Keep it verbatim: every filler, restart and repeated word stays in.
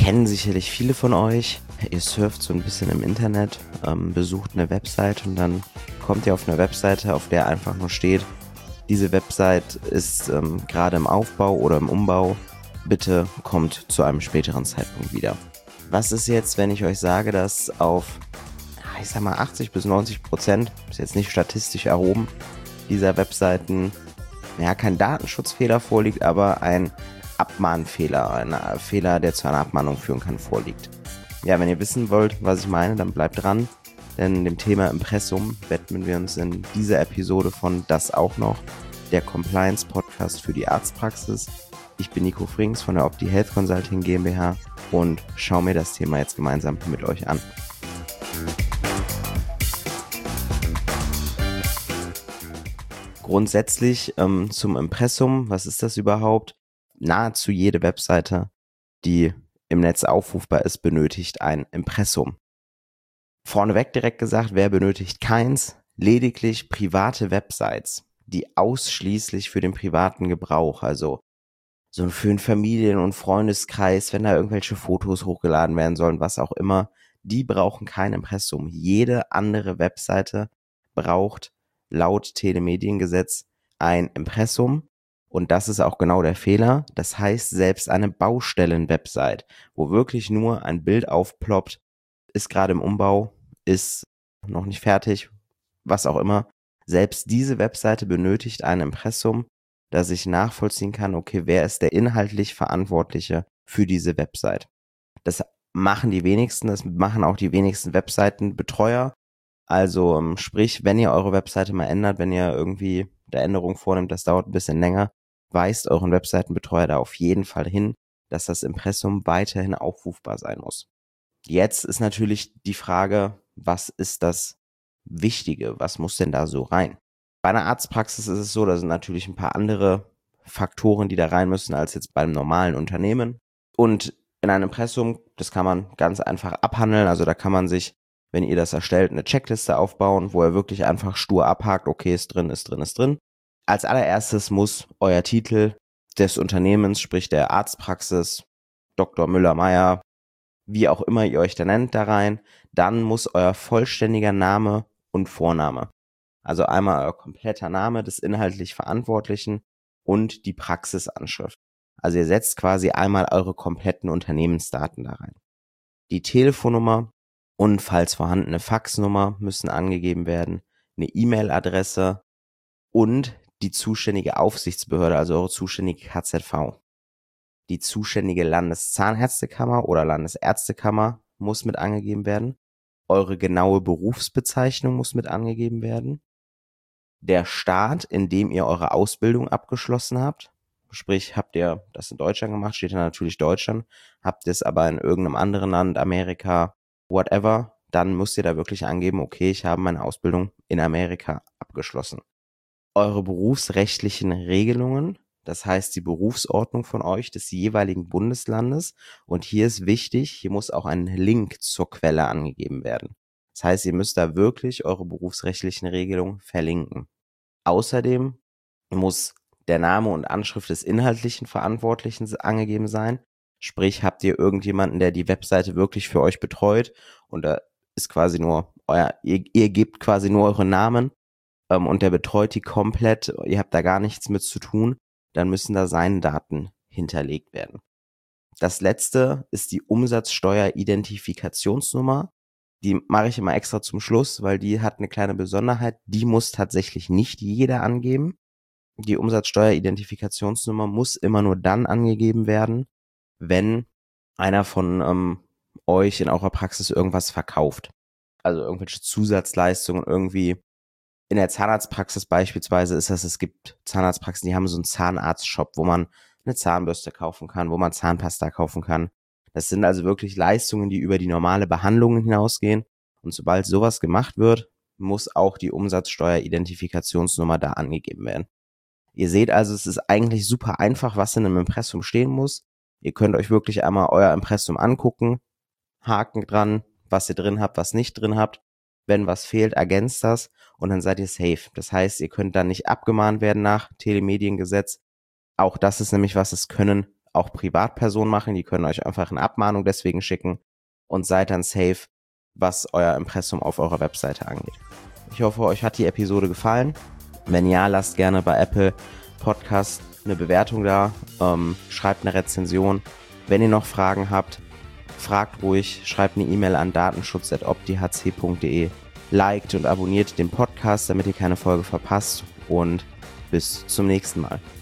kennen sicherlich viele von euch. Ihr surft so ein bisschen im Internet, ähm, besucht eine Website und dann kommt ihr auf eine Webseite, auf der einfach nur steht, diese Website ist ähm, gerade im Aufbau oder im Umbau. Bitte kommt zu einem späteren Zeitpunkt wieder. Was ist jetzt, wenn ich euch sage, dass auf, ich sag mal, achtzig bis neunzig Prozent, ist jetzt nicht statistisch erhoben, dieser Webseiten, ja, kein Datenschutzfehler vorliegt, aber ein Abmahnfehler, ein Fehler, der zu einer Abmahnung führen kann, vorliegt. Ja, wenn ihr wissen wollt, was ich meine, dann bleibt dran, denn dem Thema Impressum widmen wir uns in dieser Episode von Das auch noch, der Compliance-Podcast für die Arztpraxis. Ich bin Nico Frings von der Opti Health Consulting GmbH und schaue mir das Thema jetzt gemeinsam mit euch an. Grundsätzlich ähm, zum Impressum, was ist das überhaupt? Nahezu jede Webseite, die im Netz aufrufbar ist, benötigt ein Impressum. Vorneweg direkt gesagt, wer benötigt keins? Lediglich private Websites, die ausschließlich für den privaten Gebrauch, also so für den Familien- und Freundeskreis, wenn da irgendwelche Fotos hochgeladen werden sollen, was auch immer, die brauchen kein Impressum. Jede andere Webseite braucht laut Telemediengesetz ein Impressum und das ist auch genau der Fehler. Das heißt, selbst eine Baustellen-Website, wo wirklich nur ein Bild aufploppt, ist gerade im Umbau, ist noch nicht fertig, was auch immer. Selbst diese Webseite benötigt ein Impressum, dass ich nachvollziehen kann, okay, wer ist der inhaltlich Verantwortliche für diese Website. Das machen die wenigsten, das machen auch die wenigsten Webseitenbetreuer. Also ähm, sprich, wenn ihr eure Webseite mal ändert, wenn ihr irgendwie eine Änderung vornimmt, das dauert ein bisschen länger, weist euren Webseitenbetreuer da auf jeden Fall hin, dass das Impressum weiterhin aufrufbar sein muss. Jetzt ist natürlich die Frage, was ist das Wichtige? Was muss denn da so rein? Bei einer Arztpraxis ist es so, da sind natürlich ein paar andere Faktoren, die da rein müssen, als jetzt beim normalen Unternehmen. Und in einem Impressum, das kann man ganz einfach abhandeln. Also da kann man sich, wenn ihr das erstellt, eine Checkliste aufbauen, wo ihr wirklich einfach stur abhakt, okay, ist drin, ist drin, ist drin. Als allererstes muss euer Titel des Unternehmens, sprich der Arztpraxis, Doktor Müller-Meyer, wie auch immer ihr euch da nennt, da rein. Dann muss euer vollständiger Name und Vorname, also einmal euer kompletter Name des inhaltlich Verantwortlichen und die Praxisanschrift. Also ihr setzt quasi einmal eure kompletten Unternehmensdaten da rein. Die Telefonnummer und falls vorhandene Faxnummer müssen angegeben werden, eine E-Mail-Adresse und die zuständige Aufsichtsbehörde, also eure zuständige K Z V. Die zuständige Landeszahnärztekammer oder Landesärztekammer muss mit angegeben werden. Eure genaue Berufsbezeichnung muss mit angegeben werden. Der Staat, in dem ihr eure Ausbildung abgeschlossen habt, sprich, habt ihr das in Deutschland gemacht, steht da natürlich Deutschland, habt ihr es aber in irgendeinem anderen Land, Amerika, whatever, dann müsst ihr da wirklich angeben, okay, ich habe meine Ausbildung in Amerika abgeschlossen. Eure berufsrechtlichen Regelungen, das heißt die Berufsordnung von euch des jeweiligen Bundeslandes. Und hier ist wichtig, hier muss auch ein Link zur Quelle angegeben werden. Das heißt, ihr müsst da wirklich eure berufsrechtlichen Regelungen verlinken. Außerdem muss der Name und Anschrift des inhaltlichen Verantwortlichen angegeben sein. Sprich, habt ihr irgendjemanden, der die Webseite wirklich für euch betreut und da ist quasi nur euer, ihr, ihr gebt quasi nur eure Namen ähm, und der betreut die komplett, ihr habt da gar nichts mit zu tun, dann müssen da seine Daten hinterlegt werden. Das letzte ist die Umsatzsteueridentifikationsnummer. Die mache ich immer extra zum Schluss, weil die hat eine kleine Besonderheit. Die muss tatsächlich nicht jeder angeben. Die Umsatzsteueridentifikationsnummer muss immer nur dann angegeben werden, wenn einer von ähm, euch in eurer Praxis irgendwas verkauft. Also irgendwelche Zusatzleistungen irgendwie. In der Zahnarztpraxis beispielsweise ist das, es gibt Zahnarztpraxen, die haben so einen Zahnarztshop, wo man eine Zahnbürste kaufen kann, wo man Zahnpasta kaufen kann. Das sind also wirklich Leistungen, die über die normale Behandlung hinausgehen. Und sobald sowas gemacht wird, muss auch die Umsatzsteueridentifikationsnummer da angegeben werden. Ihr seht also, es ist eigentlich super einfach, was in einem Impressum stehen muss. Ihr könnt euch wirklich einmal euer Impressum angucken, Haken dran, was ihr drin habt, was nicht drin habt. Wenn was fehlt, ergänzt das und dann seid ihr safe. Das heißt, ihr könnt dann nicht abgemahnt werden nach Telemediengesetz. Auch das ist nämlich was, es können auch Privatpersonen machen. Die können euch einfach eine Abmahnung deswegen schicken und seid dann safe, was euer Impressum auf eurer Webseite angeht. Ich hoffe, euch hat die Episode gefallen. Wenn ja, lasst gerne bei Apple Podcast eine Bewertung da, ähm, schreibt eine Rezension. Wenn ihr noch Fragen habt, fragt ruhig, schreibt eine E-Mail an datenschutz at optihc punkt de, liked und abonniert den Podcast, damit ihr keine Folge verpasst und bis zum nächsten Mal.